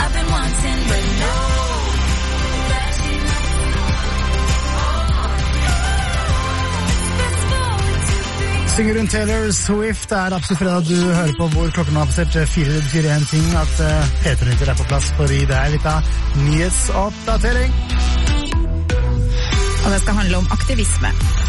I've been wanting, but no. Synger hun Taylor Swift absolutt fredag du hører på hvor klokken har passert 4:41 ting at P3-nyheter på plass for å gi deg litt av nyhetsoppdatering. Og det skal handle om aktivisme.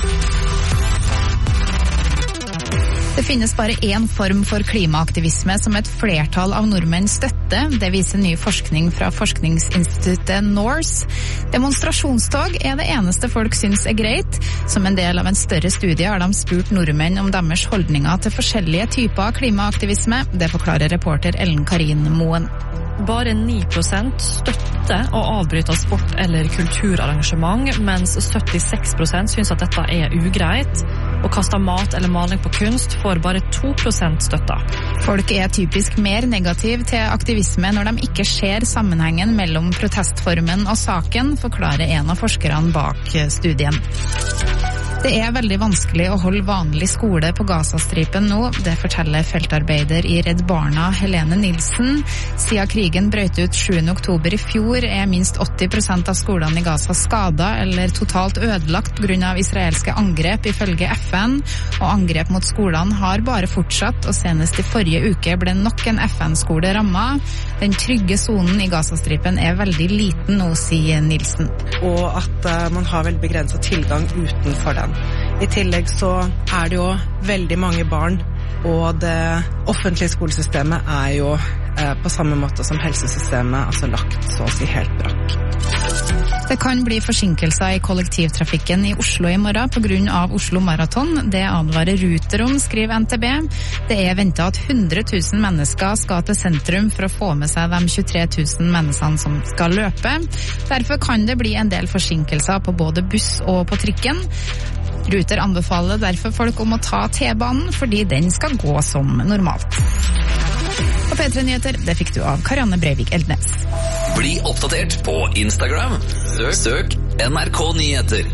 Det finnes bare én form for klimaaktivisme som et flertall av nordmenn støtter. Det viser ny forskning fra forskningsinstituttet Norse. Demonstrasjonstog det eneste folk syns greit. Som en del av en større studie har de spurt nordmenn om deres holdninger til forskjellige typer klimaaktivisme. Det forklarer reporter Ellen Karin Moen. Bare 9% støtter å avbryte sport eller kulturarrangement, mens 76% syns at dette ugreit. Å kaste mat eller maling på kunst får bare 2% støtta. Folk typisk mer negativ til aktivisme når de ikke ser sammenhengen mellom protestformen og saken, forklarer en av forskerne bak studien. Det veldig vanskelig å holde vanlig skole på Gazastripen nå, det forteller feltarbeider i Redd Barna Helene Nilsen. Siden krigen brøt ut 7. oktober i fjor minst 80% av skolene i Gaza skadet eller totalt ødelagt på grunn av israelske angrep ifølge FN, og angrep mot skolene har bare fortsatt, og senest i forrige uke ble nok en FN-skole rammet. Den trygge zonen i Gazastripen veldig liten nå, sier Nilsen. Og at man har veldig begrenset tilgang utenfor den. I tillegg så det jo veldig mange barn, og det offentlige skolesystemet jo på samme måte som helsesystemet, altså lagt så å si helt brakk. Det kan bli forsinkelser i kollektivtrafikken i Oslo i morgen på grunn av Oslo Marathon. Det advarer Ruter om, skriver NTB. Det ventet at 100 000 mennesker skal til sentrum for å få med seg de 23 000 menneskene som skal løpe. Derfor kan det bli en del forsinkelser på både buss og på trikken. Ruter anbefaler derfor folk om å ta T-banen, fordi den skal gå som normalt. Og P3-nyheter, det fikk du av Karianne Breivik Eldnes. Bli oppdatert på Instagram. Søk NRK Nyheter.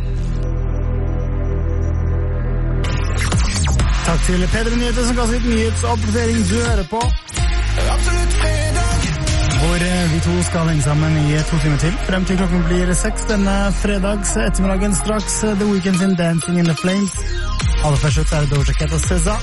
Takk til P3-nyheter som ga oss litt nyhetsoppdatering du hører på. Absolutt fredag! Hvor vi to skal henge sammen i 2 timer til. Frem til klokken blir 6 denne fredags ettermiddagen straks. The Weeknd sin Dancing in the Flames. Aller først ut Doja Cat og SZA.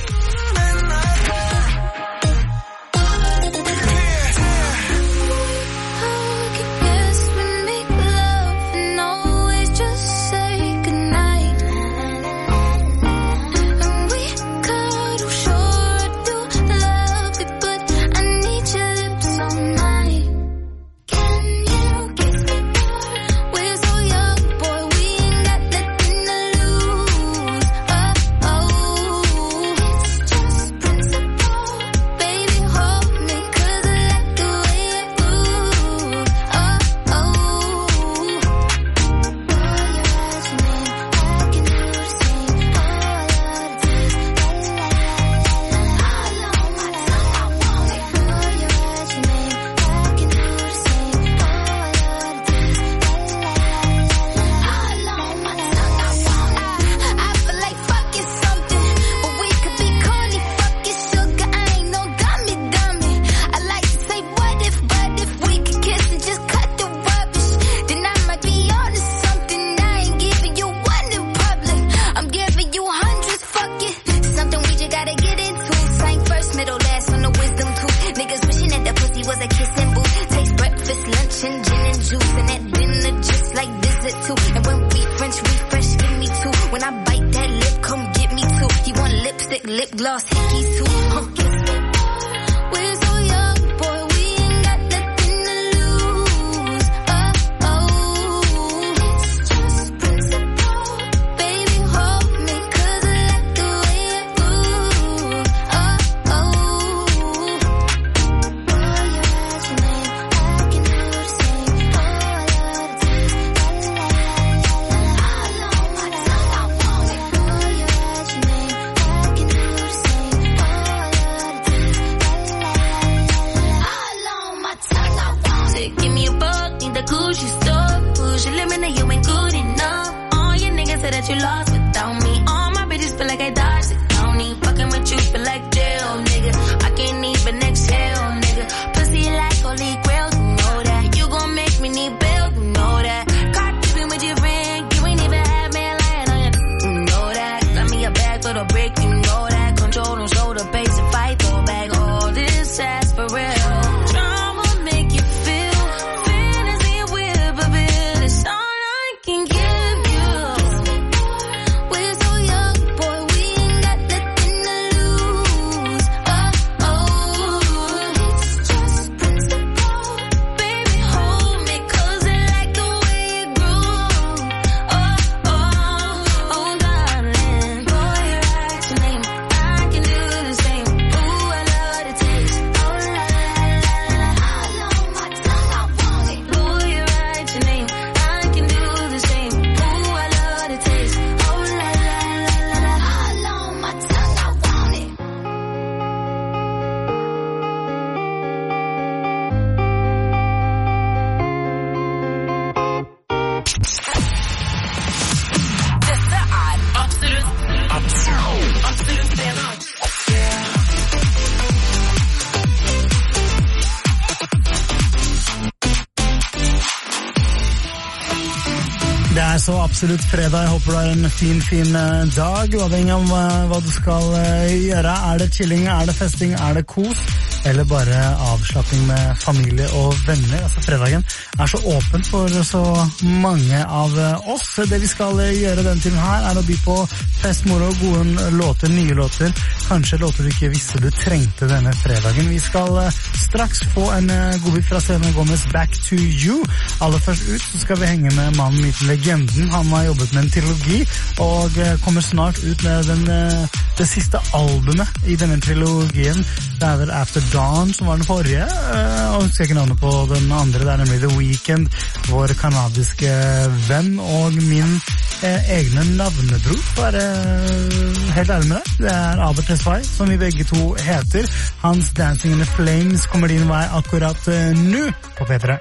så absolutt fredag. Jeg håper du har en fin dag, uavhengig av hva du skal gjøre. Det chilling, det festing, det kos, eller bare avslapping med familie og venner. Altså fredagen så åpen for så mange av oss. Det vi skal gjøre denne tiden her, å by på fest, moro, gode låter, nye låter, kanskje låter du ikke visste du trengte denne fredagen. Vi skal straks få en godbit fra Selena Gomez, Back to You. Aller først ut så skal vi henge med mannen i legenden. Han har jobbet med en trilogi og kommer snart ut med det siste albumet i denne trilogien. Det vel After Dawn som var den forrige, og husker ikke navnet på den andre. Det nemlig The Weeknd, vår kanadiske venn og min egne navnebror, for å være helt ærlig med deg. Det Albert Tesfaye, som vi begge to heter. Hans Dancing in the Flames kommer din vei akkurat nå på P3.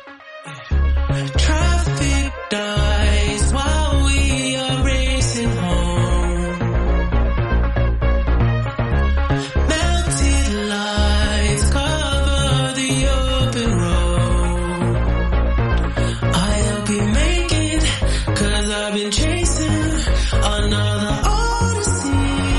Traffic dies while we are racing home. Melted lights cover the open road. I hope you make it, 'cause I've been chasing another odyssey.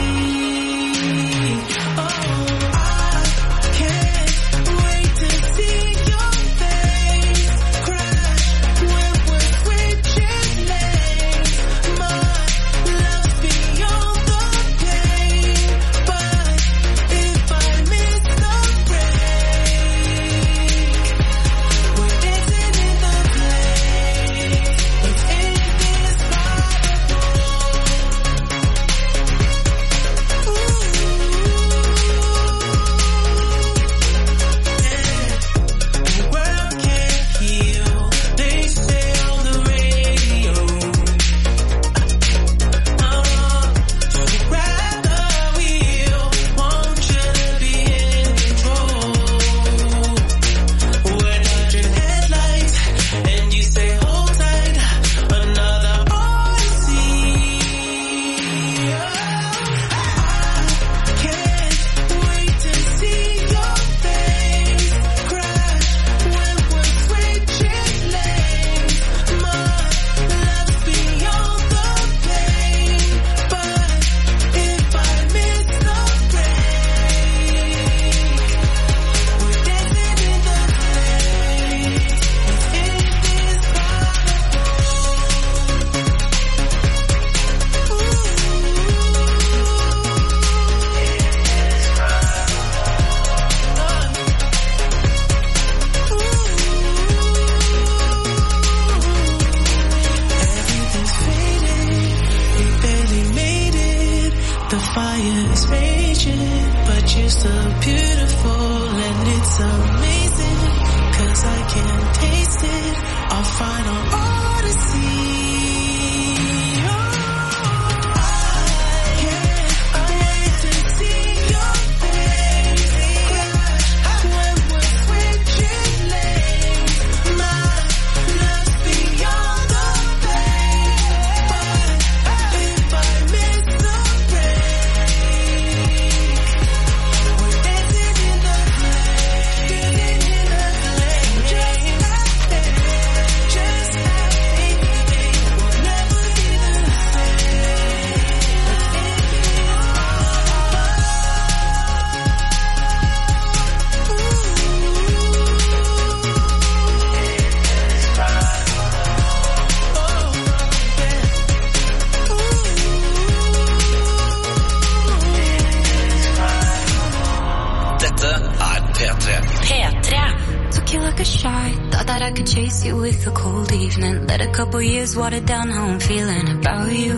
Years watered down how I'm feeling about you.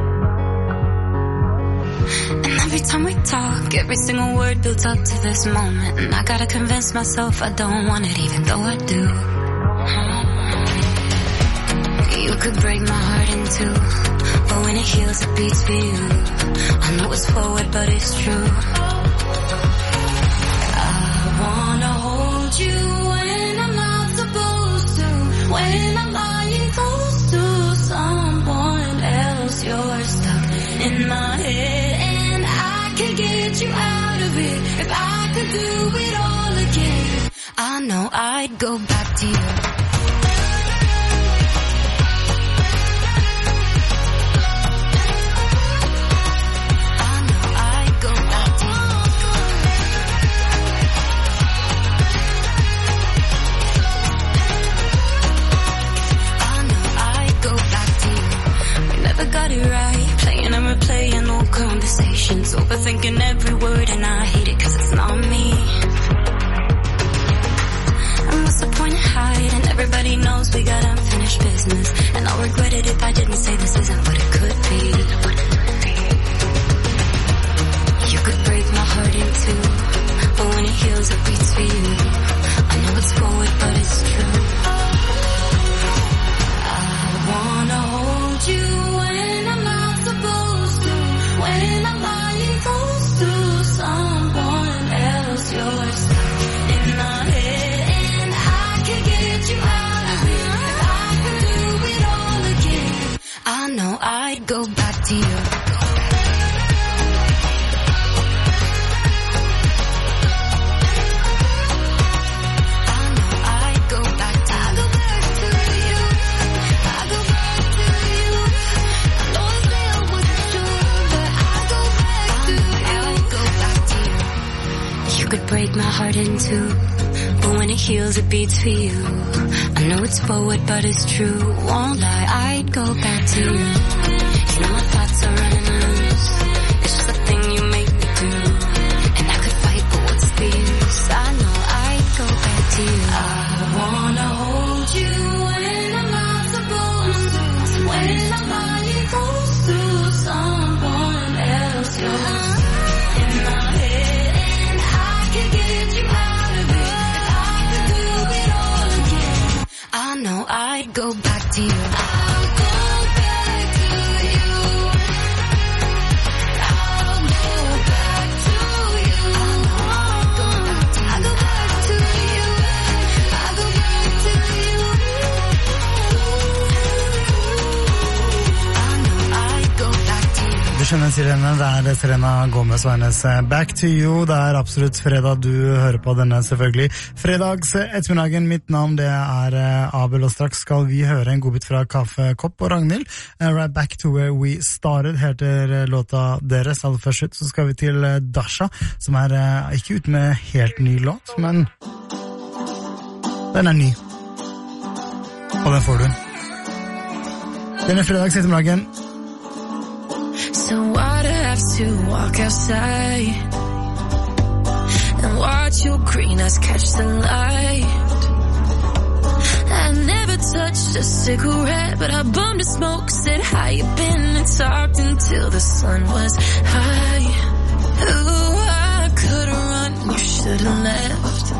And every time we talk, every single word builds up to this moment, and I gotta convince myself I don't want it, even though I do. You could break my heart in two, but when it heals it beats for you. I know it's forward but it's true. I wanna hold you when I'm not supposed to, when I'm lying close to someone else. You're stuck in my head and I could get you out of it if I could do it all again. I know I'd go back to you. knows we got unfinished business, and I'll regret it if I didn't say this isn't what it could be. You could break my heart in two, but when it heals it beats for you. I know it's forward but it's true. I wanna hold you when I'm not supposed to, when I'm lying close to someone else. You're stuck in my head and I can get you out of it. If I could do it all again, I know I'd go back to you. Could break my heart in two, but when it heals it beats for you. I know it's forward but it's true, won't lie, I'd go back to you. You know my thoughts are running loose, it's just a thing you make me do. And I could fight but what's the use, I know I'd go back to you. I wanna hold you when I'm not supposed to, when I'm lying close to someone else. You're in my head, get you out of it. If I could do it all again, I know I'd go back to you. I'll go back to you. I'll go back to you. I know I'd go back to you. I'll go back to you. I'll go back to you. I know I'd go back to you. Du skjønner Sirene, det Selena Gomez og hennes Back to You. Det absolutt fredag, du hører på denne selvfølgelig. Fredags ettermiddagen, mitt navn det Abel, og straks skal vi høre en godbit fra Kaffekopp og Ragnhild. Right back to where we started, heter låta deres. Aller først ut så skal vi til Dasha, som ikke ute med helt ny låt, men den ny. Og den får du. Denne fredags ettermiddagen. So I'd have to walk outside and watch your green eyes catch the light. I never touched a cigarette, but I bummed a smoke, said how you been, and talked until the sun was high. Ooh, I could've run, you should've left,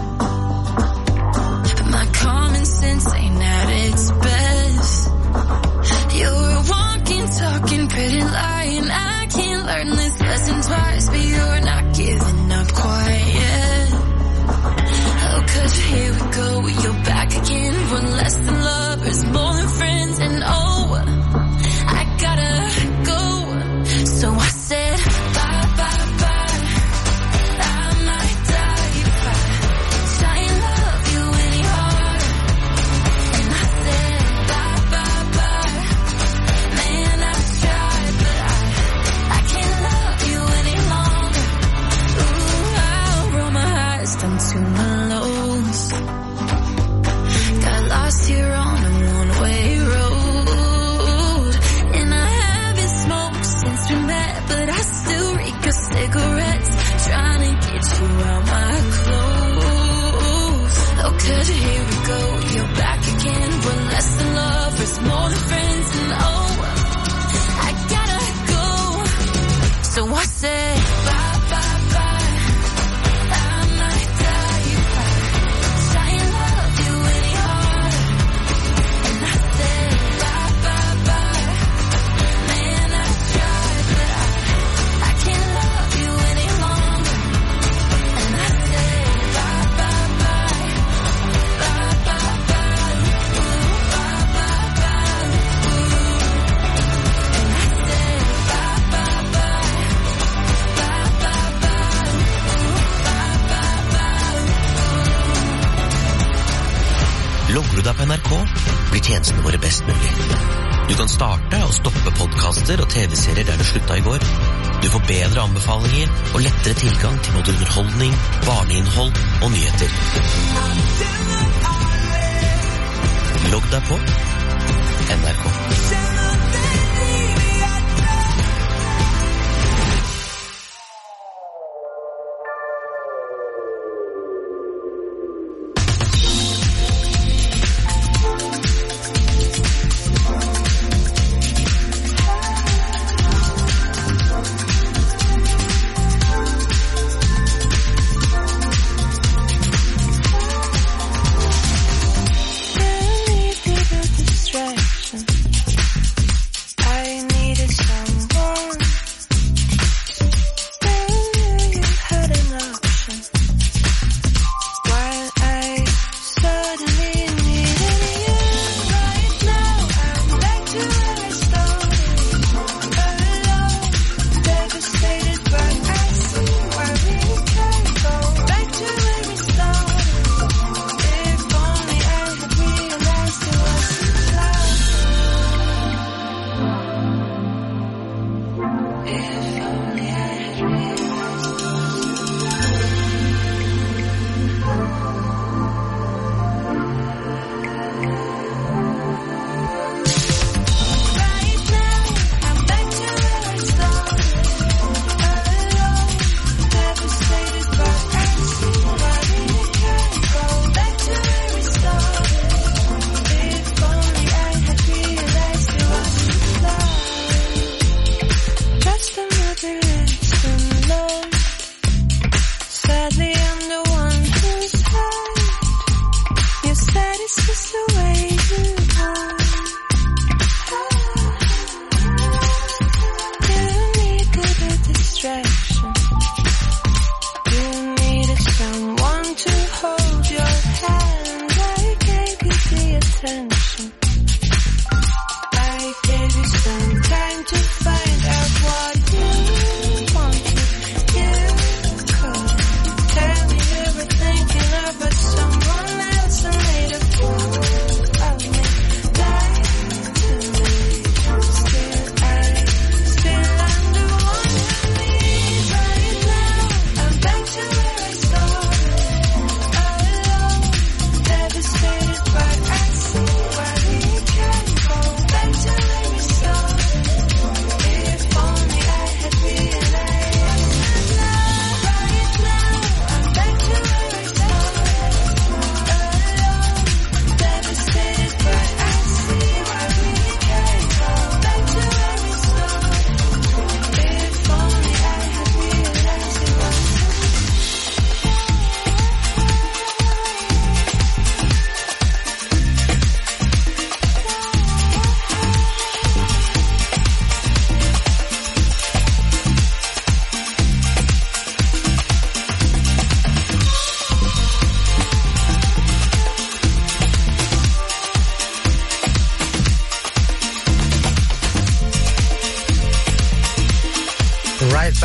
but my common sense ain't at its best. You're walking, talking, pretty lying. I can't learn this lesson twice, but you're not giving up quite yet. Oh, 'cause here we go, you're back again. We're less than lovers, more than friends, and oh, I gotta go. So I said bye, bye, bye. I might die if I try and love you any harder. And I said bye, bye, bye. Man, I tried, but I can't love you any longer. Ooh, I'll roll my eyes down to my lows. Got lost here on a one-way road, and I haven't smoked since we met, but I still reek of cigarettes, trying to get you out my clothes. Oh, 'cause here we go, you're back again. We're less than lovers, more than friends, and oh, I gotta go. So I said bye, bye, bye. I might die if I try and love you any harder. And I said bye, bye, bye. Man, I tried, but I can't love you any longer. And I said bye, bye, bye. Bye, bye, bye. Ooh, bye, bye, bye. Ooh. And I said bye, bye, bye. Bye, bye, bye. Ooh, bye, bye, bye. Logger du deg på NRK, blir tjenestene våre best mulig. Du kan starte og stoppe podcaster og TV-serier der du slutta i går. Du får bedre anbefalinger og lettere tilgang til både underholdning, barneinnhold og nyheter. Logg deg på NRK.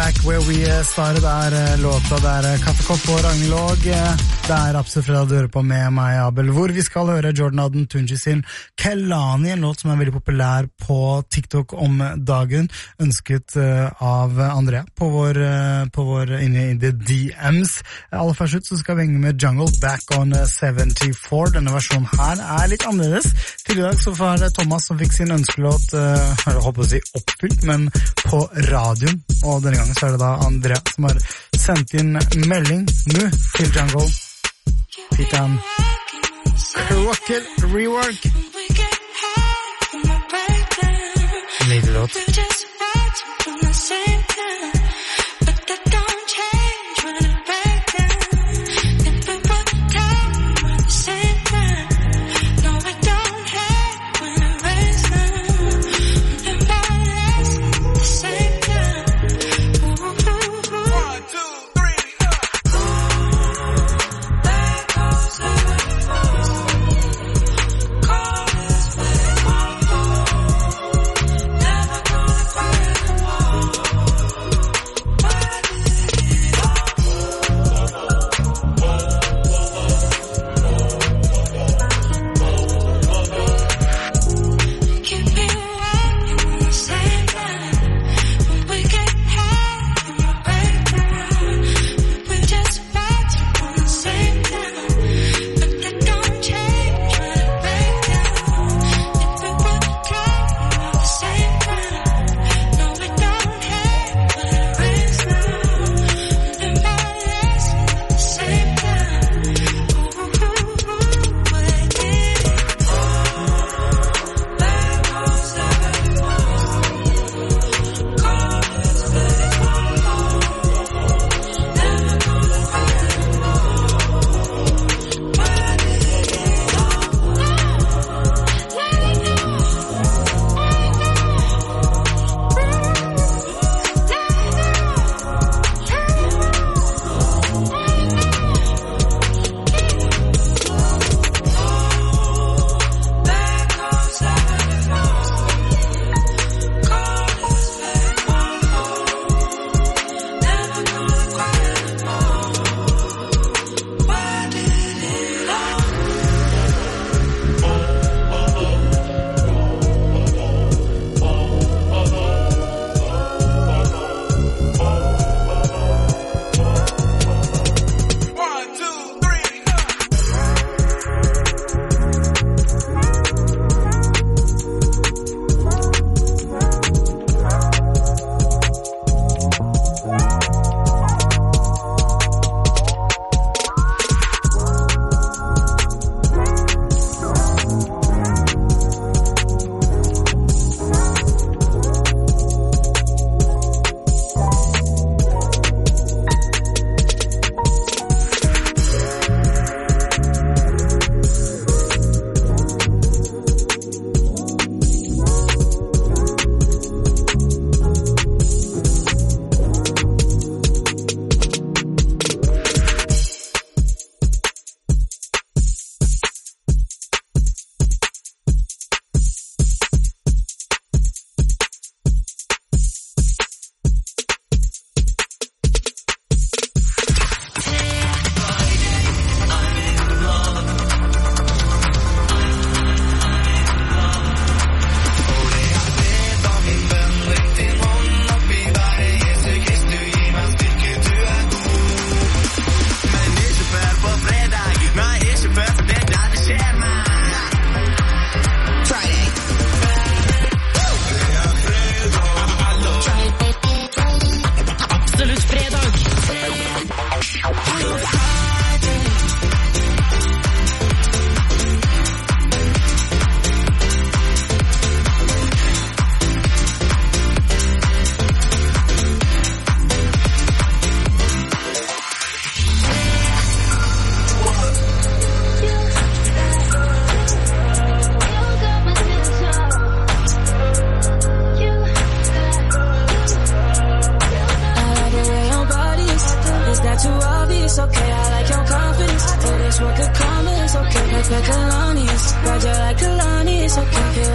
Back Where We Started låta der Kaffekopp og Ragnhild. Det absolutt fredag du hører på med meg, Abel, hvor vi skal høre Jordan Aden Tunji sin Kelani, en låt som veldig populær på TikTok om dagen, ønsket av Andrea på vår inne i the DMs. Aller først ut så skal vi henge med Jungle Back on 74. Denne versjonen her litt annerledes. Til i dag så var det Thomas som fikk sin ønskelåt, jeg håper å si oppfylt, men på radioen, og denne gangen så det da Andrea som har sendt inn melding nå til Jungle. Fikk han Crooked Rework. Nydelig låt.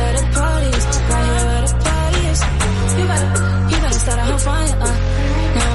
You better start a whole fire,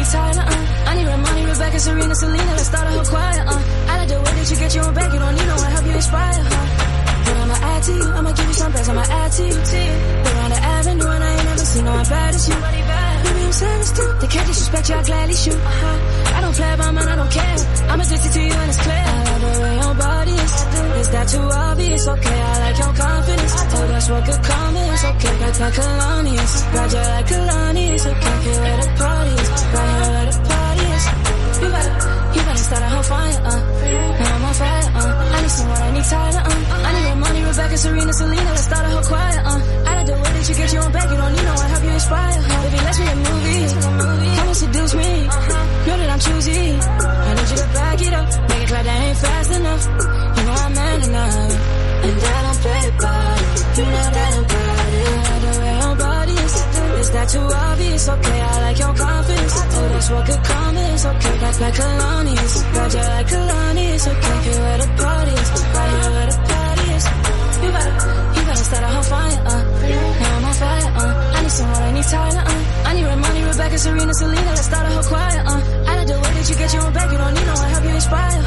tired, I need Ramoni, Rebecca, Serena, Selena, let's start a whole choir, I like the way that you get your own back, you don't need no one help you inspire, But I'ma add to you, I'ma give you some best, I'ma add to you, We're on the avenue and I ain't never seen no one bad as you, Baby, I'm serious too, they can't disrespect you, I'll gladly shoot, I don't play about man, I don't care, I'm addicted to you and it's clear, I love the way your body is that too obvious, okay, I like your confidence, oh, that's what could come in, it's okay, like Kalani's, got you like Kalani's, okay, get where the party is, right here where the party is, you better start a whole fire, now I'm on fire, I need someone, I need Tyler, I need Ramoni, Rebecca, Serena, Selena, let's start a whole choir, I like the way that you get your own back, you don't need no one help you inspire, baby, let's make a movie, come and seduce me, know that I'm choosy, I need you to back it up, make it like that ain't fast enough, you know I'm man enough, and I don't play about it, you know that about it, I like the way your body is that too obvious, okay, I like your confidence, oh, that's what could come in, it's okay, like Kalani's, got you like Kalani's, okay, get where the party is, right here where the party is, you better start a whole fire, now I'm on fire, I need someone, I need Tyler, I need Ramoni, Rebecca, Serena, Selena, let's start a whole choir, I like the way that you get your own back, you don't need no one help you inspire,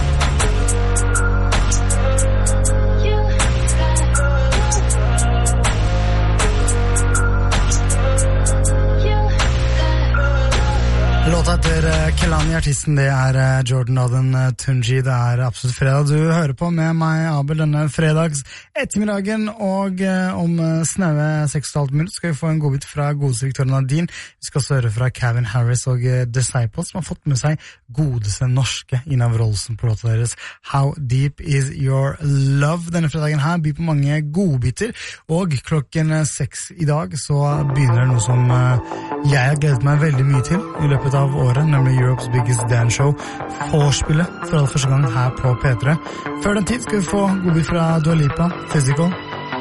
Låta etter Kelani, artisten, det Jordan Aden Tunji. Det absolutt fredag du hører på med meg, Abel, denne fredags ettermiddagen, og om snaue 6,5 minutter skal vi få en godbit fra godsektoren Nadine. Vi skal høre fra Calvin Harris og Disciples, som har fått med seg godeste norske Ina Wroldsen på låta deres How Deep Is Your Love. Denne fredagen her byr på mange godbiter, og klokken 6 i dag så begynner det noe som jeg har gledet meg veldig mye til i løpet av året, nemlig Europe's Biggest Dance Show, vorspillet for all første gang her på P3. Før den tid skal vi få godbit fra Dua Lipa, Physical.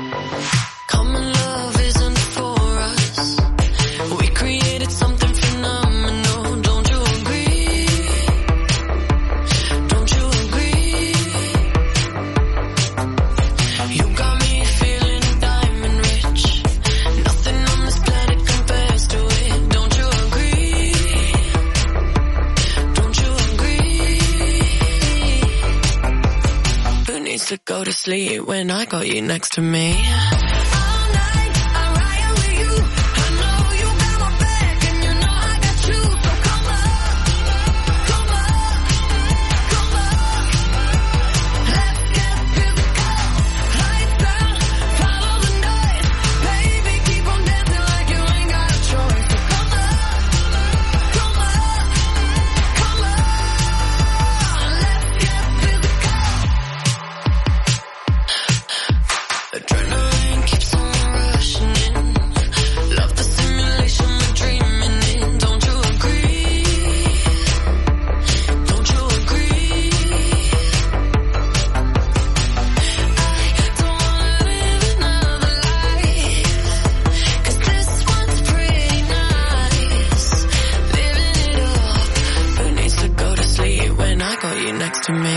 To go to sleep when I got you next to me. To me.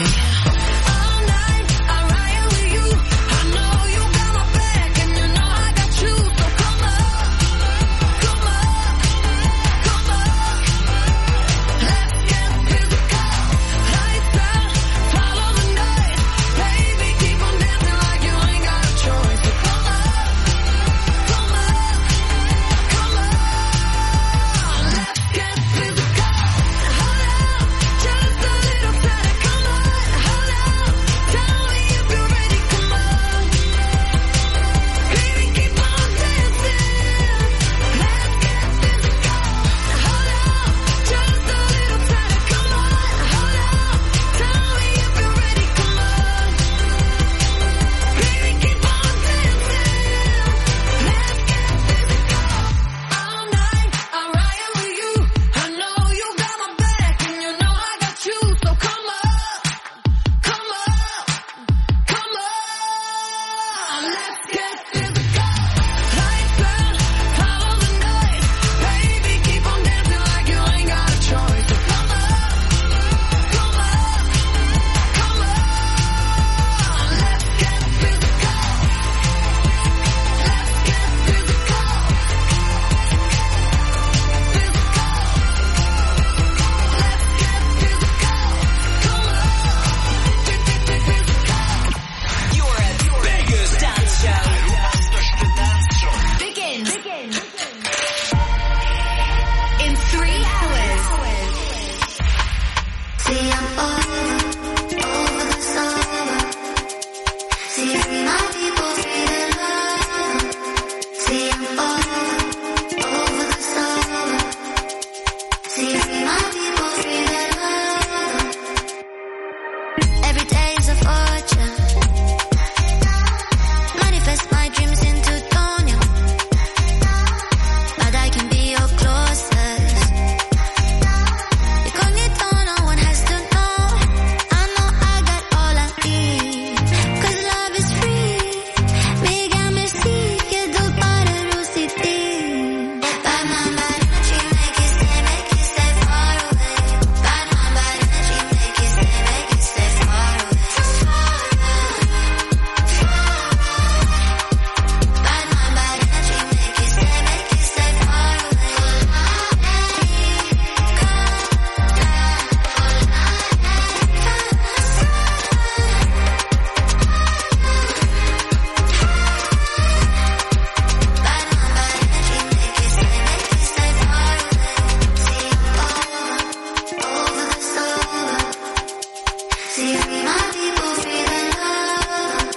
See my people feeling love.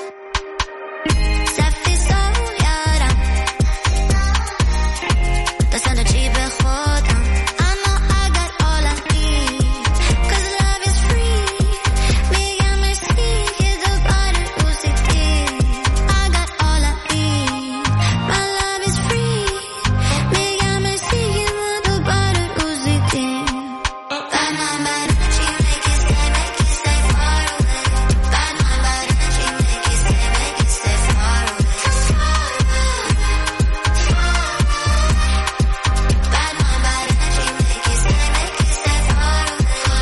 Safi soyara. Tasanachi bekhodam. I know I got all I need. 'Cause love is free. Me and my seed the body usiki. I got all I need. My love is free. Me and my seed the body usiki. Bad my body, she make it stay far away. Bad my body, she make it stay far away. Bad my body, she make it stay far away.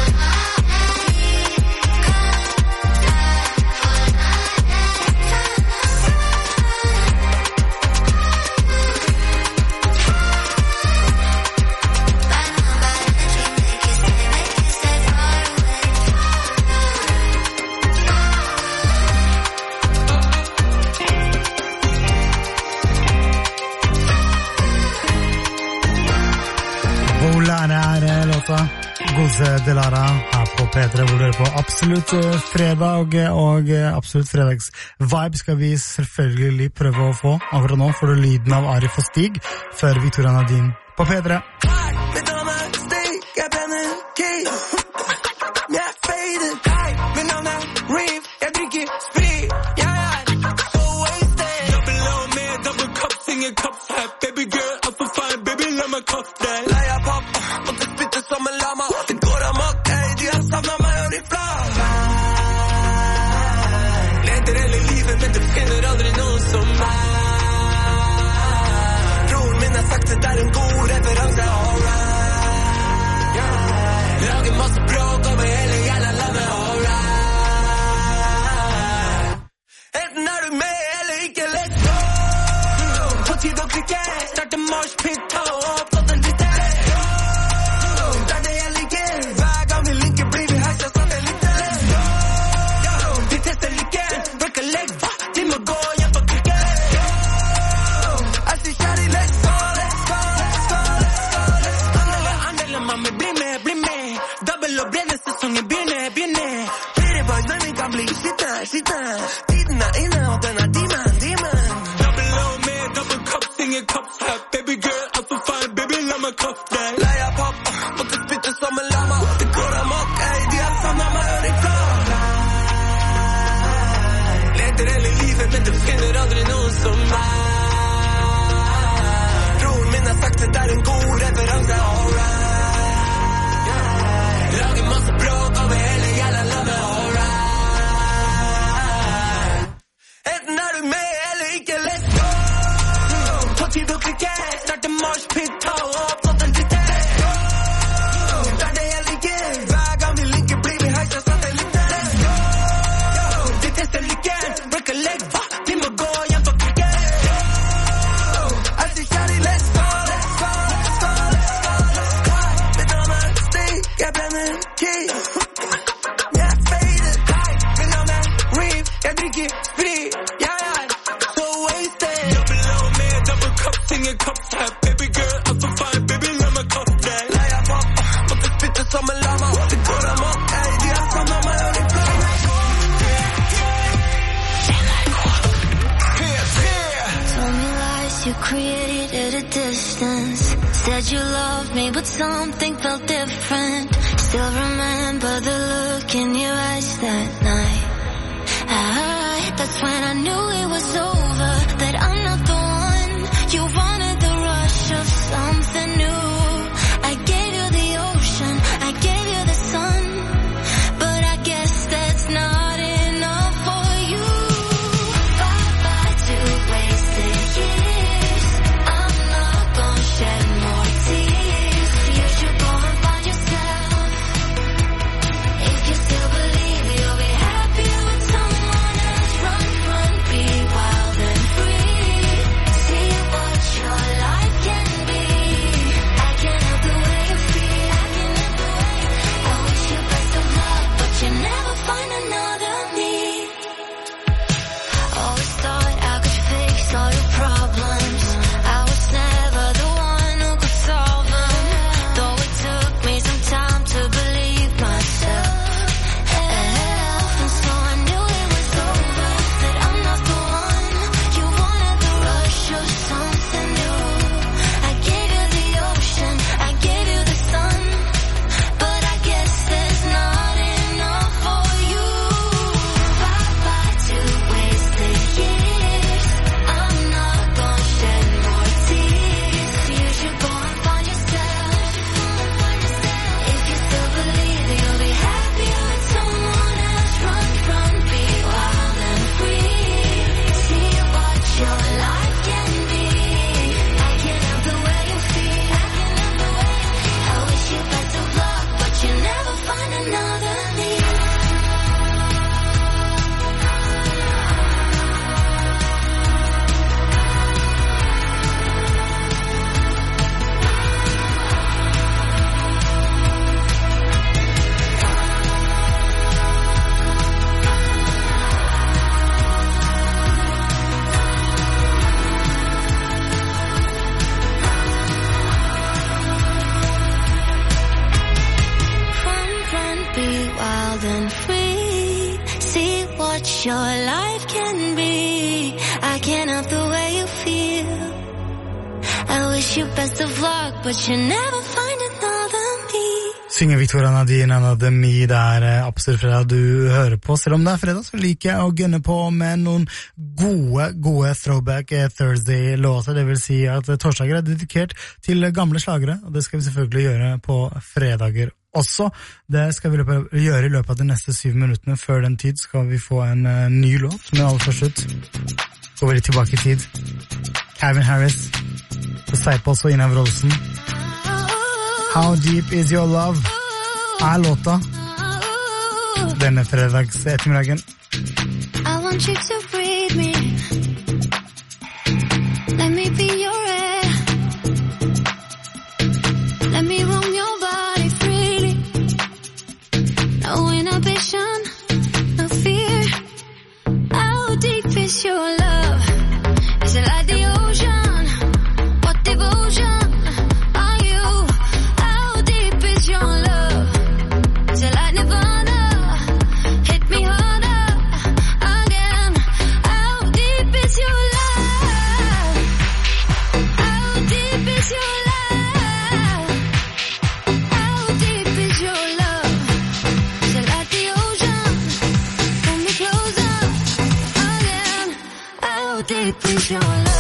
Volare er låta Goze Delara her på P3, hvor du hører på Absolutt fredag og Absolutt fredags-vibe skal vi selvfølgelig prøve å få. Akkurat nå får du lyden av Arif og Stig før Victoria Nadine på P3. Mitt navn er Stig, jeg brenner key. Jeg er faded. Mitt navn er Reef, jeg drikker sprit. Jeg er so wasted. Double O med double cup, ingen cups her. Baby girl, I'm for fine, baby, la meg cuff deg. Leia pop, måtte spytte som en lama. Det går amok, de har savnet meg og de flav. Leder hele livet, men du finner aldri noen som meg. Broren min har sagt det er en god referanse, alright. Lager masse bråk over hele jævla landet, alright. Enten er du med eller ikke, let's go. På tid å klikke, starte march pit, ta opp sånn en lite. Let's go. Det er det jeg liker. Hver gang vi linker blir vi heisa sånn en lite. Let's go. De tester like, break a leg, de må gå hjem på klikke. Let's go. Jeg sier kjære, let's go, let's go, let's go, let's go, let's go. Andele, mamma, bli med, bli med. Double og brenne sesongen begynner, begynner. Pretty boys, når vi kan bli sittende, sittende. Tiden er inne, og den er demon, demon. Double O med double cup, ingen cups her. Baby girl, I'm for fine, baby, la meg cuff deg. Leia pop, måtte spytte som en lama. Det går amok, de har savnet meg og de flav. Leder hele livet, men du finner aldri noen som meg. Broren min har sagt det er en god referanse, alright. Lager masse bråk over hele jævla landet, alright. Enten er du med eller ikke, let's go. På tid å klikke, starte march pit, ta opp sånn en lite. Let's go. Det er det jeg liker. Hver gang vi linker blir vi heisa sånn en lite. Let's go. De tester like, break a leg, de må gå hjem på klikke. Let's go. Jeg sier kjære, let's go, let's go, let's go, let's go, let's go. Mitt navn er Stig, jeg brenner key. Jeg er faded. Mitt navn er Reef, jeg drikker sprit. Jeg er so wasted. Double O med double cup, ingen cups her. Baby girl, I'm for fine, baby, la meg cuff deg. Leia pop, måtte spytte som en lama. Det går amok, de har savnet meg og de flav. Told me lies you created at a distance. Said you loved me, but something felt different. Still remember the look in your eyes that night. That's when I knew it was over. That I'm not the one. You wanted the rush of something new. I gave you the ocean, I gave you the sun. But I guess that's not enough for you. Bye-bye to wasted years. I'm not gonna shed more tears. You should go and find yourself. If you still believe you'll be happy with someone else, run, run, be wish your life can be. I can't help the way you feel. I wish you best of luck, but you never find another me. Synger Victoria Nadine, Another Me. Det er absolutt fredag du hører på. Selv om det er fredag, så liker jeg å gunne på med noen gode Throwback Thursday-låter. Det vil si at torsdager er dedikert til gamle slagere, og det skal vi selvfølgelig gjøre på fredager også. Det skal vi gjøre i løpet av de neste 7 minuttene. Før den tid skal vi få en ny låt, men aller først ut går vi litt tilbake i tid. Calvin Harris, Disciples og Ina Wroldsen. How Deep Is Your Love er låta denne fredags ettermiddagen. I want you to breathe me. Let me be your air. Let me roam your body freely. No inhibition, no fear. How deep is your love? Is it like the ocean? What devotion? Is your love?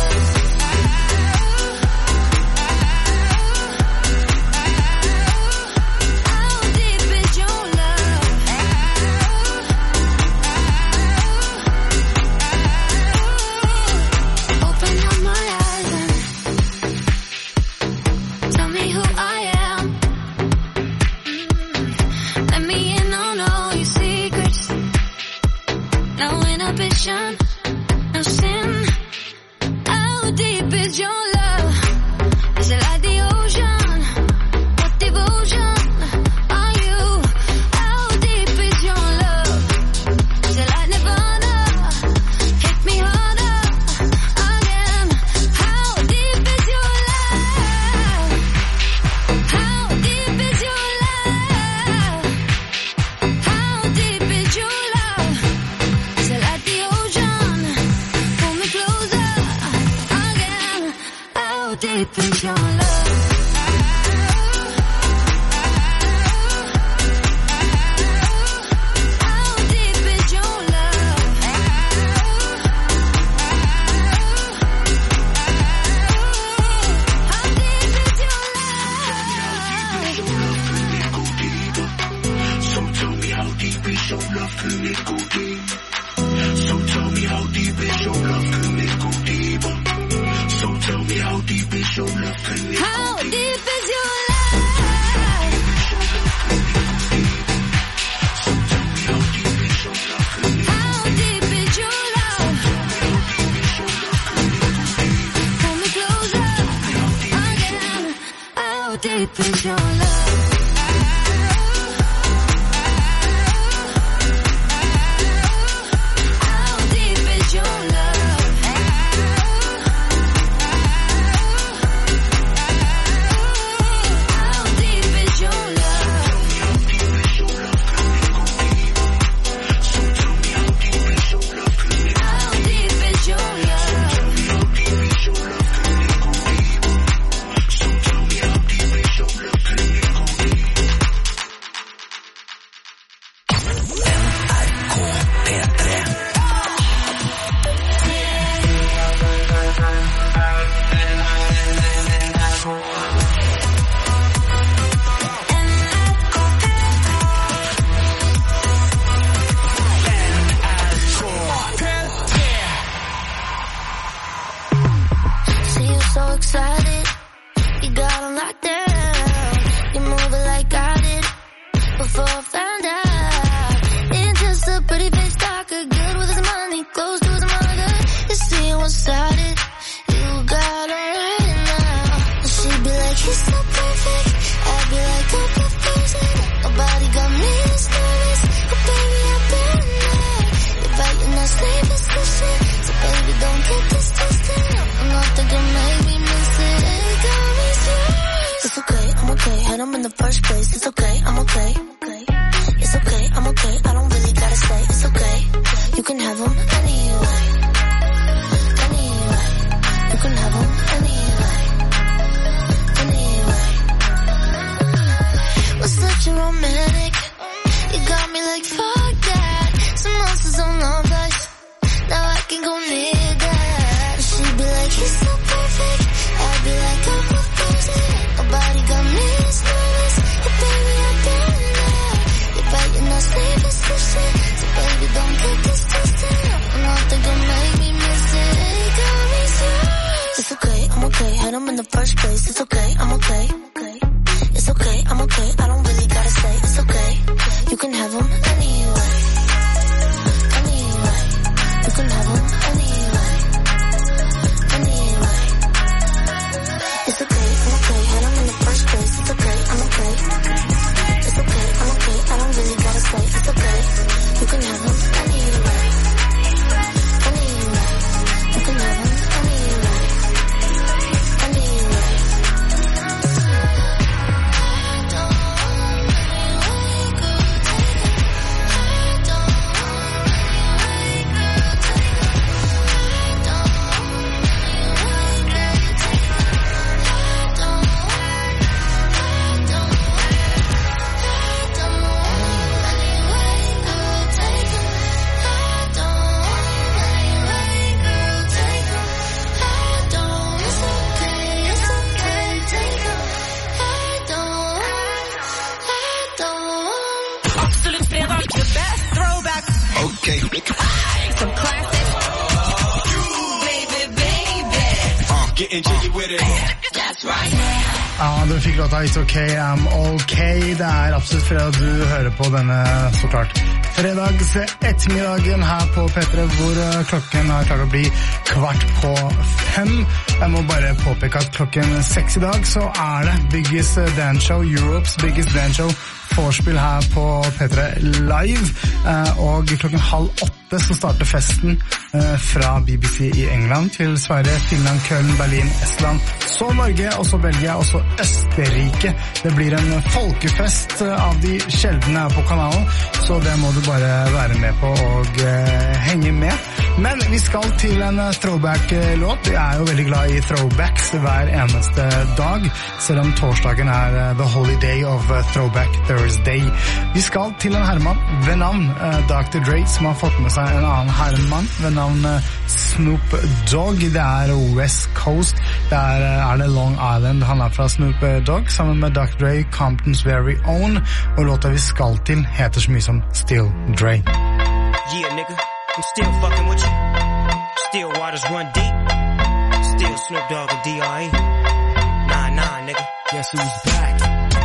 Some classics. Baby, baby. Getting jiggy with it. That's right. Ja, du fikk låta It's OK, I'm OK. Det absolutt fredag du hører på denne, så klart. Fredags ettermiddagen her på P3, hvor klokken har klart å bli 4:15. Jeg må bare påpeke at klokken 6 i dag så det Biggest Dance Show, Europes Biggest Dance Show, forspill her på P3 Live, og klokken 7:30 så starter festen fra BBC i England til Sverige, Finland, Köln, Berlin, Estland, så Norge, og så Belgia, og så Østerrike. Det blir en folkefest av de sjeldne her på kanalen, så det må du bare være med på og henge med. Men vi skal til en throwback-låt. Jeg jo veldig glad i throwbacks hver eneste dag, selv om torsdagen the holy day of Throwback Thursday. Vi skal til en herremann ved navn Dr. Dre, som har fått med seg en annen herremann ved navn Snoop Dogg. Det West Coast, det Long Island. Han fra Snoop Dogg, sammen med Dr. Dre, Compton's very own, og låta vi skal til heter så mye som Still Dre. Yeah, nigga, I'm still fucking with you. Still waters run deep. Still Snoop Dogg and D.R.E. Nah, nigga. Guess who's back?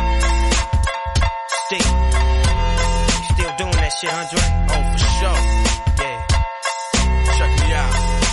Still doing that shit, Andre? Oh, for sure. Yeah. Check me out.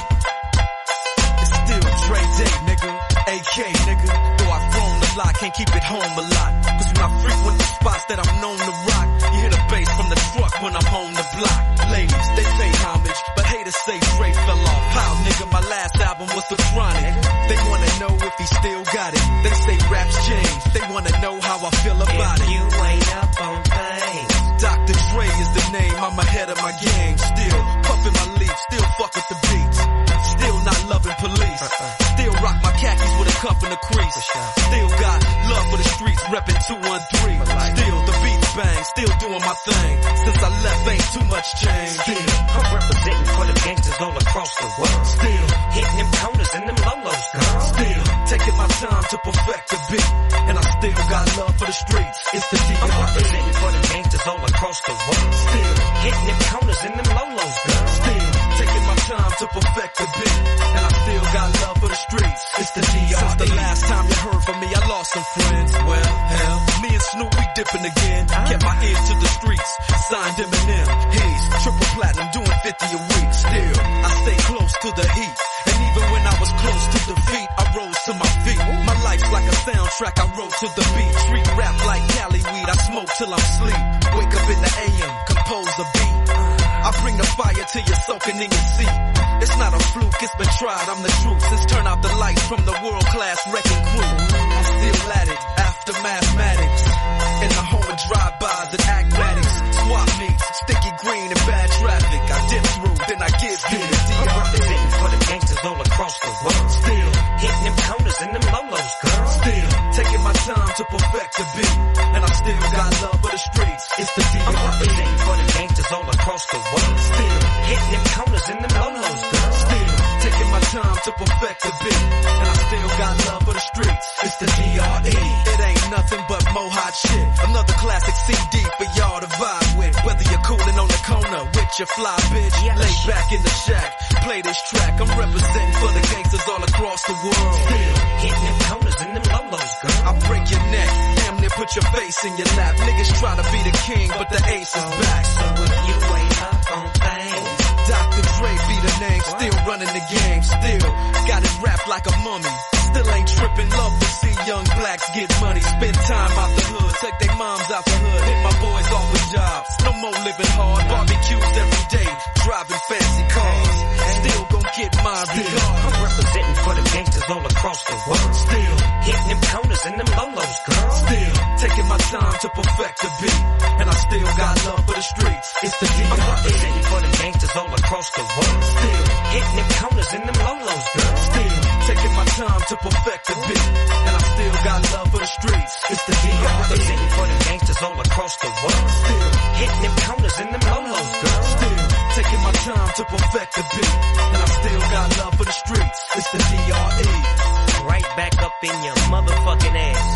It's still Dre Day, nigga. AK, nigga. Though I've grown a lot, can't keep it home a lot. Cause when I frequent the spots that I'm known to rock, you hear the bass from the truck when I'm on the block. Ladies, they pay homage, but haters say Dre fell off. How, nigga, my last album was The Chronic. They wanna know if he still got it. They say raps change. They wanna know how I feel about it. You ain't up on things. Dr. Dre is the name, I'm ahead of my game. Still puffin' my leaf, still fuck with the beats. Still not loving police. Still rock my khakis with a cuff and a crease. Still got love for the streets, reppin' 213. Still the beats bang, still doing my thing. Since I left, ain't too much change. Still, I'm representing for the gangsters all across the world. Still, hitting them corners and them lolos, girl. Still, taking my time to perfect the beat. And I still got love for the streets. It's the D.R.E. I'm representing for the gangsters all across the world. Still, hitting them corners and them lolos, girl. Still, taking my time to perfect the beat. And I still got love for the streets. It's the D.R.E. Since the last time you heard from me, I lost some friends. Well, hell, me and Snoop, we dipping again. Kept my ear to the streets. Signed Eminem. He's triple platinum, doing 50 a week. Still, I stay close to the heat. And even when I was close to defeat, I rose to my feet. My life's like a soundtrack, I wrote to the beat. Street rap like Cali weed, I smoke till I'm sleep. Wake up in the AM, compose a beat. I bring the fire till you're soaking in your seat. It's not a fluke, it's been tried, I'm the truth. Since turn out the lights from the world-class wrecking crew. I'm still at it, after mathematics. In the home of drive-bys and acmatics. Swap meets, sticky green and bad traffic. I dip through, then I give you the D.R.E. I'm representing for the gangsters all across the world. Still, hitting them corners and them lolos, girl. Still, taking my time to perfect the beat. And I still got love for the streets. It's the D.R.E. I'm representing for the gangsters all across the world. Still, hitting them corners and them lolos, girl. Still, taking my time to perfect the beat. And I still got love for the streets. It's the D.R.E. It ain't nothing but mohawk shit. Another classic CD for y'all to vibe with. Whether you're coolin' on the corner with your fly bitch, lay back in the shack, play this track. I'm representing for the gangsters all across the world. Still, hitting them corners and them lolos, girl. I break your neck, damn near put your face in your lap. Niggas try to be the king, but the ace is back. So if you ain't up on things, Dr. Dre be the name, still running the game. Still, got it wrapped like a mummy. Still ain't trippin', love to see young blacks get money. Spend time out the hood, take their moms out the hood. Hit my boys off with jobs, no more living hard. Barbecues every day, driving fancy cars. Still gon' get my regard. I'm representing for the gangsters all across the world. Still, hitting them corners and them lolos, girl. Still, taking my time to perfect the beat. And I still got love for the streets. It's the D.R.E. I'm representing for the gangsters all across the world. Still, hitting them corners and them lolos, girl. Still, taking my time to perfect the beat. And I still got love for the streets. It's the D.R.E. I'm representing for the gangsters all across the world. Still, hitting them corners and them lolos, girl. Still, taking my time to perfect the beat. And I still got love for the streets. It's the D.R.E. Right back up in your motherfucking ass.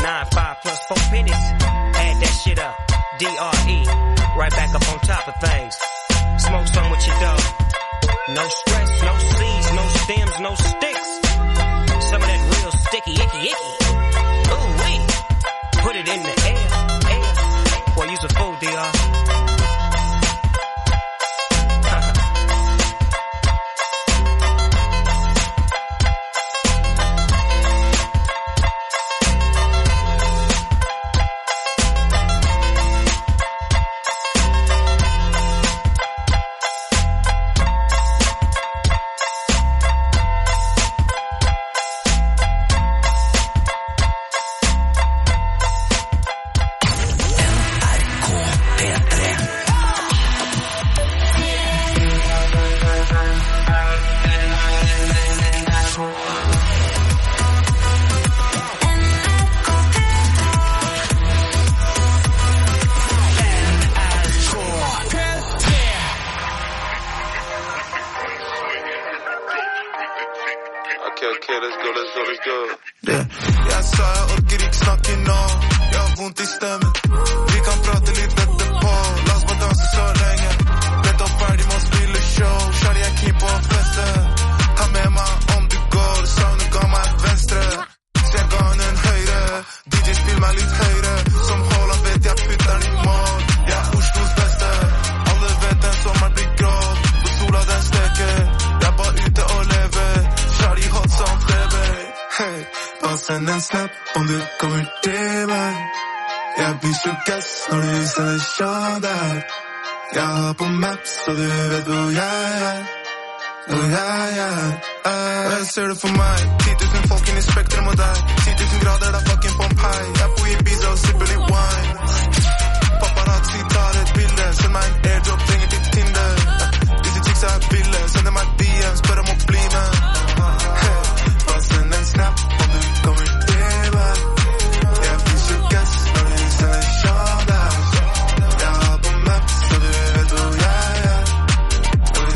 9-5 plus 4 pennies. Add that shit up. D.R.E. Right back up on top of things. Smoke some with niggas no sticks. Some of that real sticky, icky. Ooh, wee. Put it in the air. Boy, you's a fool, DR. Send en snap om du kommer til meg. Jeg blir så gass når du sender sjå der. Jeg har på maps, så du vet hvor jeg er. Og jeg ser det for meg. 10 000 folk inn i spektrum og deg. 10 000 grader, det er fucking Pompeii. Jeg bor i Ibiza og sipper litt wine. Paparazzi tar et bilde. Send meg en airdrop, trenger til Tinder. Disse chicks er bilde. Sender meg DM, spør om å bli med. Bare send en snap om du kommer til meg. Jeg blir så gass når du sender sjå der. Jeg har på maps, så du vet hvor jeg er. Og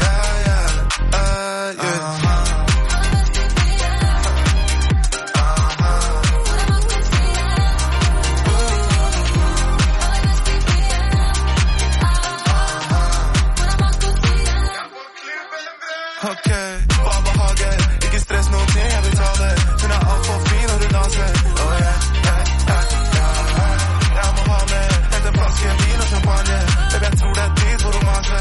ok, barnehage, ikke stress noen ting, jeg betaler. Hun er alt for fin når hun danser. Oh yeah. Jeg må ha med, hente en flaske vin og champagne. Baby, jeg tror det er tid for romanse.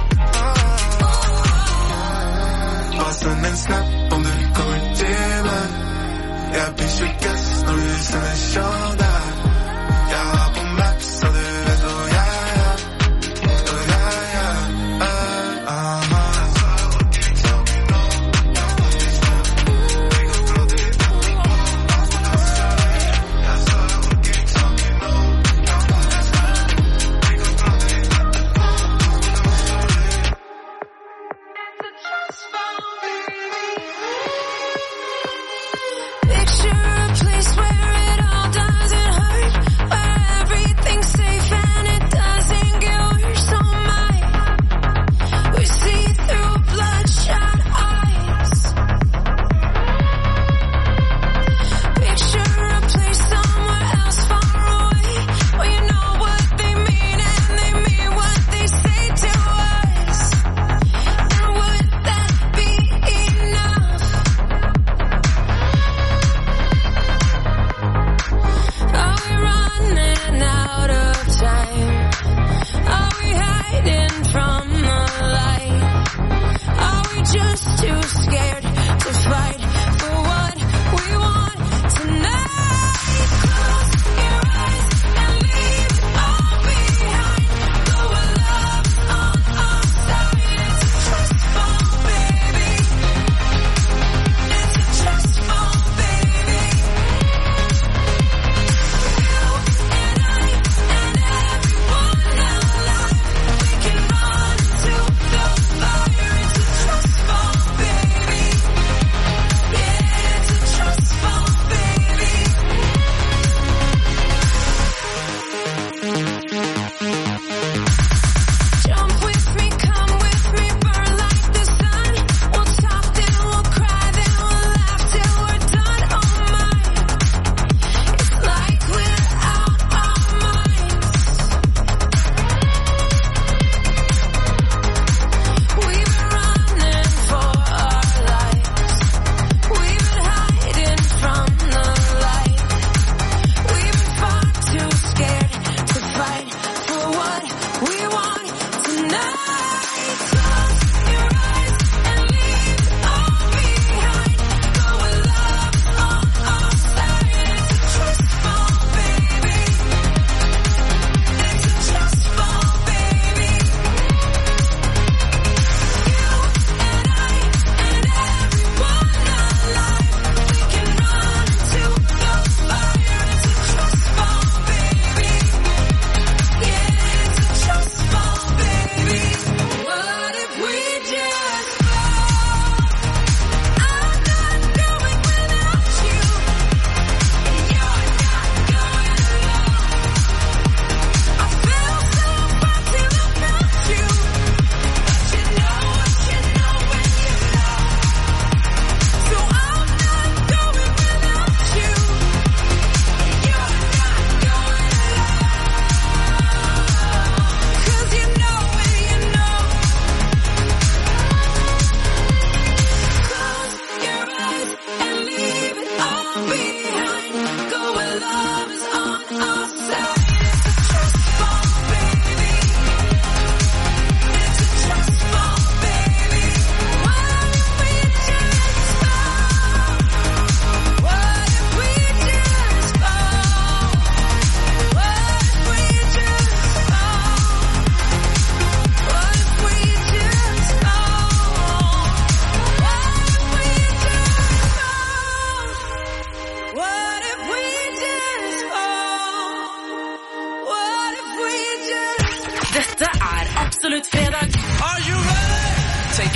Bare send en snap om du kommer til meg. Jeg blir så gass når du sender sjå der. Jeg har på maps, så du vet hvor jeg er. Og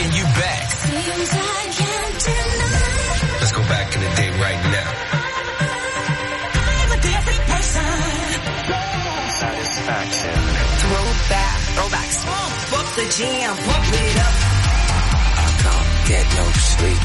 bringing you back. Seems I can't deny. Let's go back in the day right now. I'm a different person. Satisfaction. Throwback, fuck the jam, pump it up. I can't get no sleep.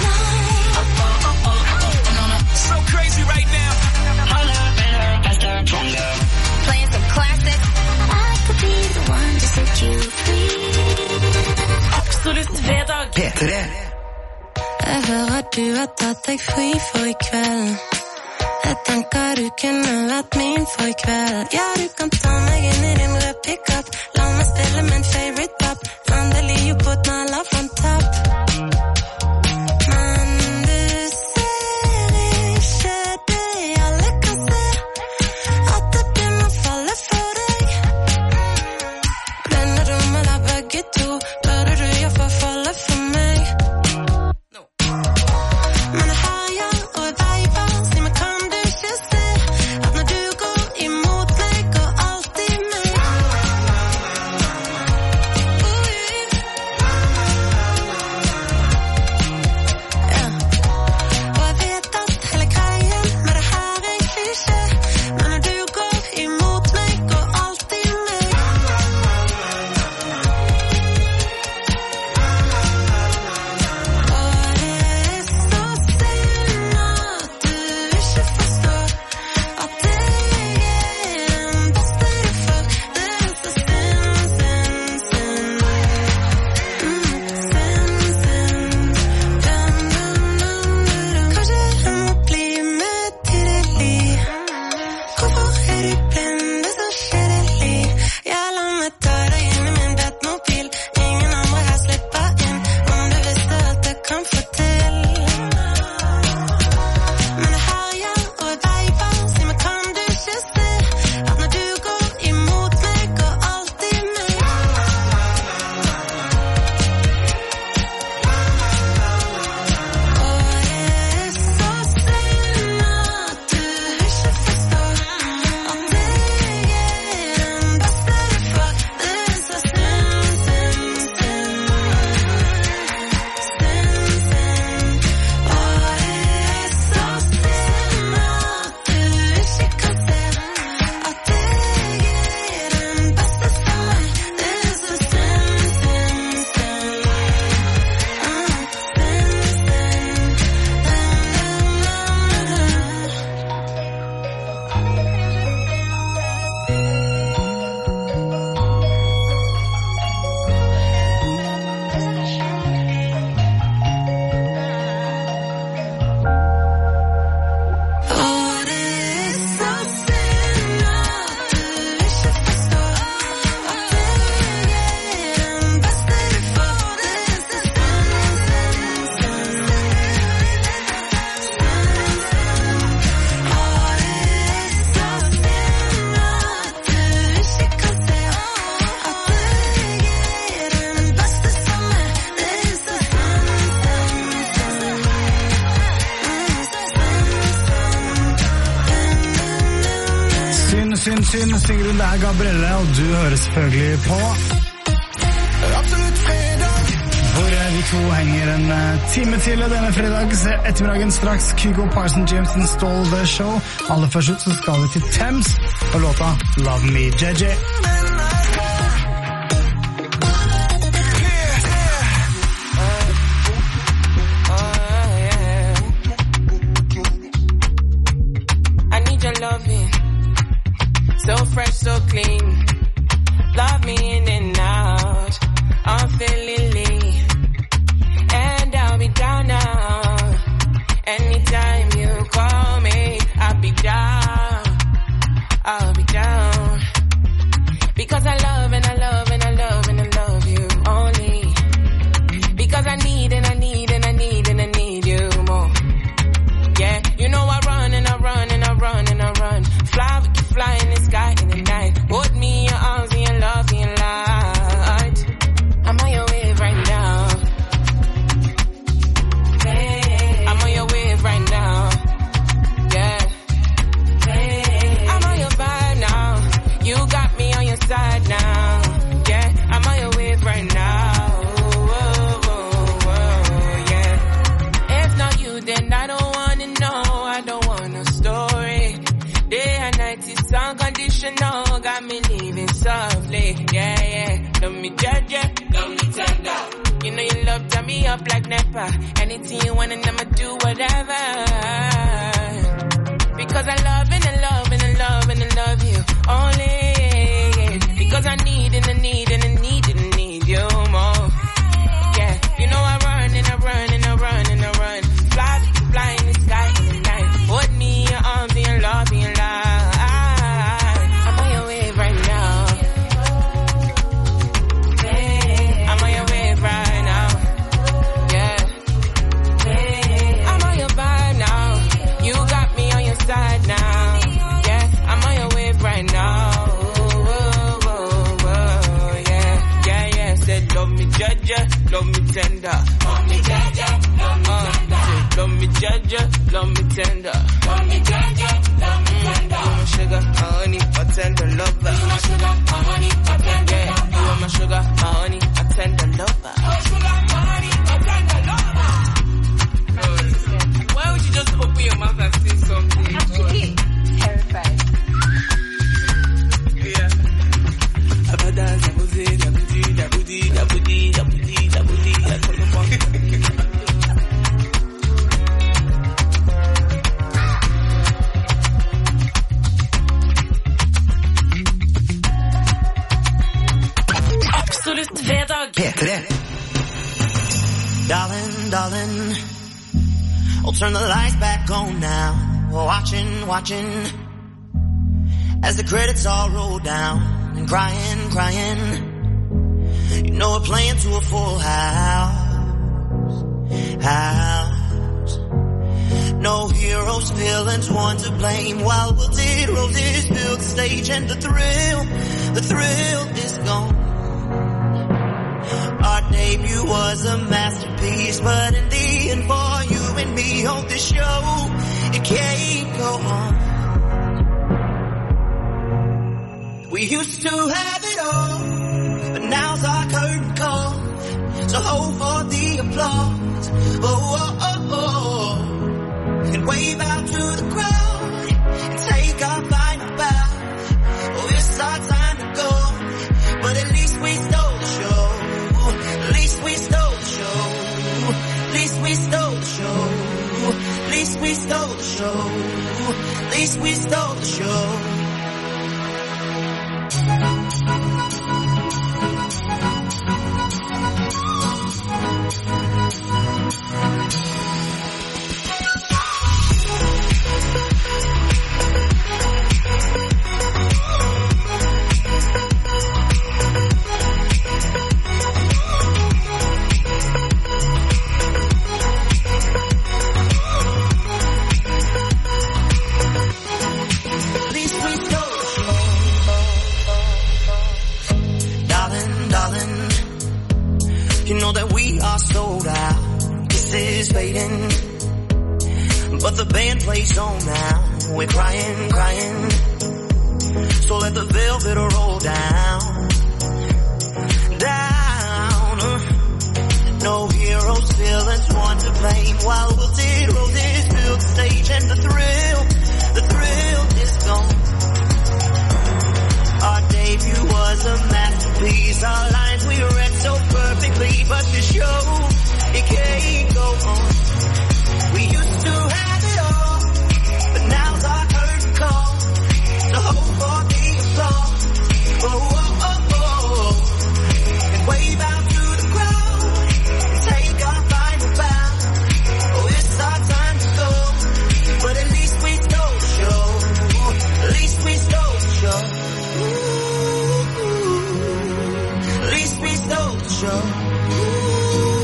So crazy right now. Harder, better, faster, stronger. Playing some classics. I could be the one to set you free. Absolutt fredag. P3. Jeg hører du har tatt deg fri for I kveld. Jeg tenker du kunne vært min for I kveld. Ja, du kan ta meg inn I din rød pick-up. La meg spille min favorite pop. Endelig jo på naller fra en tapp. Men du ser ikke det alle kan se. At det begynner å falle for deg. Blender du med deg begge to, burde du jo få falle for meg. Men jeg herjer og jeg veiver. Si meg, kan du ikke se at når du går imot meg, går alltid meg. Ja. Og jeg vet at hele greien med det her en klisjé. Men når du går imot meg, går alltid meg. Og det så synd at du ikke forstår at jeg den beste du får. Det så synd, synd, synd. Kanskje jeg må bli med tidlig. Hvorfor du blind, det så kjedelig? Ja, la meg ta deg inn I min Batmobil. Ingen andre her slipper inn. Om du visste alt jeg kan få til. Men jeg herjer og jeg veiver. Si meg, kan du ikke se at når du går imot meg, går alltid meg. Og det så synd at du ikke forstår at jeg den beste du får. Det så synd, synd, synd. Og det så synd at du ikke kan se at jeg den beste for meg. Det så synd, synd, Og det så synd at du ikke forstår at jeg den beste du får. Det så synd, synd, synd. Og det så synd at du ikke kan se at jeg den beste for meg. Det så synd, Synd, synger hun. Det Gabrielle, og du hører selvfølgelig på Absolutt fredag. hvor vi to henger en time til denne fredags ettermiddagen. Straks Kygo Parson James Install The Show. Aller først ut så skal vi til Thames og låta Love Me JJ. I need your loving, so fresh, so clean. Love me in and out, unfailingly. And I'll be down now. Anytime you call me, I'll be down. I'll be down. whatever. Anything you want and I'ma do whatever. Because I love and I love and I love and I love you only. Because I need and I need and I need and I need you more. Yeah, you know I run and I run and I run and I run. Fly in the sky in the night. Hold me in your arms and your love and your life. I'm on your wave right now. I'm on your wave right now. Yeah. I'm on your vibe now. You got me on your side now. Yeah, I'm on your wave right now. Yeah. Said love me judge, love me tender. Love me judge, love me tender. Love me judge, love me tender. Love me judge, love me tender. You my sugar, my honey, my tender lover. You my sugar, my honey, my tender lover. You are my sugar, my honey, my tender lover. My sugar, my honey, my tender lover. Why would you just open your mouth and say something? Actually, terrified. Yeah. Abada, zabuzi, zabuzi, zabuzi, zabuzi, zabuzi, zabuzi, Absolutt fredag. P3. Darling, I'll turn the lights back on now. Watching, as the credits all roll down. And crying. You know we're playing to a full house. No heroes, villains, one to blame. While wilted roses fill the stage, and the thrill is gone. Our debut was a masterpiece, but in the end, for you and me on this show, it can't go on. We used to have it all, but now's our curtain call. So hold for the applause. Oh. And wave out to the crowd and take our final bow. Oh, it's our time to go, but at least we stole the show. At least we stole the show. At least we stole the show. At least we stole the show. At least we stole the show. But the band plays on now. We're crying. So let the velvet roll down. No heroes, villains, one to blame. While wilted roses fill the stage, and the thrill is gone. Our debut was a masterpiece. Our lines we read so perfectly, but the show, it can't go on. We used to have it all, but now's our curtain call. So hold for the applause. Oh. And wave out to the crowd and take our final bow. Oh, it's our time to go, but at least we stole the show. At least we stole the show. Ooh, at least we stole the show. Ooh.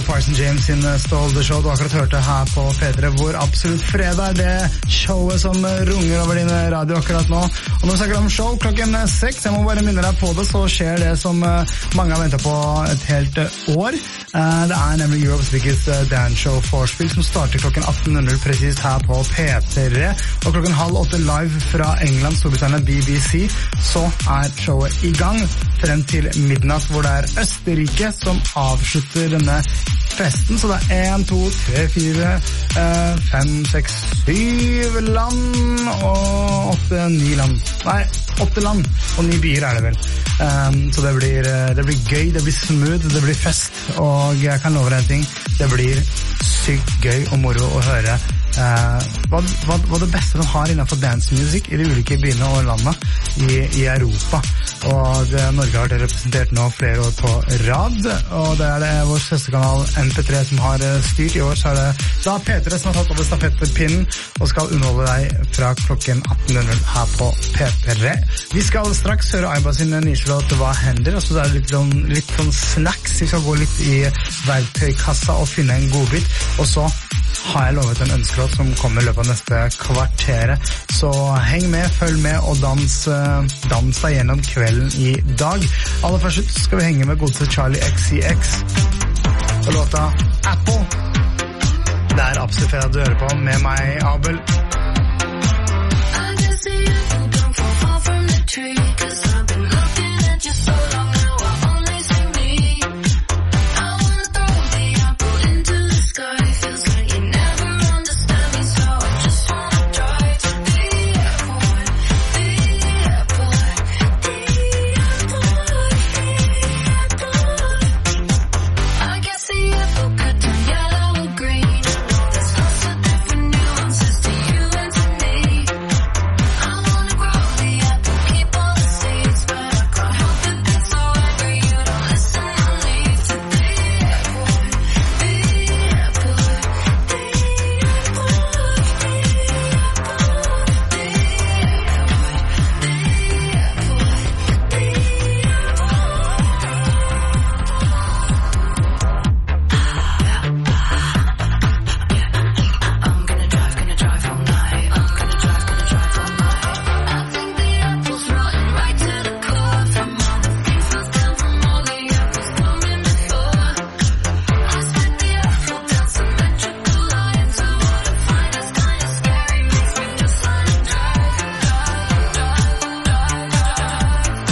Parson James sin Stole the Show du akkurat hørte her på P3, hvor absolutt fredag det showet som runger over din radio akkurat nå. Og når vi snakker om show klokken 6, jeg må bare minne deg på det, så skjer det som mange har ventet på et helt år. Det nemlig Europe's Biggest Dance Show Vorspiel som starter klokken 18:00 presist her på P3, og klokken 7:30 live fra England, Storbritannia, BBC, så showet i gang frem til midnatt, hvor det Østerrike som avslutter denne festen, så det 1, 2, 3, 4, 5, 6, 7 land og 8, 9 land. Nei, 8 land og 9 byer det vel. Så det blir gøy, det blir smooth, det blir fest, og jeg kan love deg en ting, det blir sykt gøy og moro å høre hva det beste de har innenfor dancemusikk i de ulike byene og landene i Europa. Og Norge har det representert nå flere år på rad, og det det vår søsterkanal MP3 som har styrt. I år så det da P3 som har tatt over stafettpinnen og skal underholde deg fra klokken 18:00 her på P3. Vi skal straks høre Aiba sin nisjelåt Hva hender, og så det litt sånn snacks. Vi skal gå litt i verktøykassa og finne en godbit, og så har jeg lovet en ønskelåt som kommer i løpet av neste kvarteret. Så heng med, følg med og dans deg gjennom kvelden i dag. Aller først skal vi henge med godeste Charlie XCX og låta Apple. Det absolutt fredag du hører på med meg, Abel.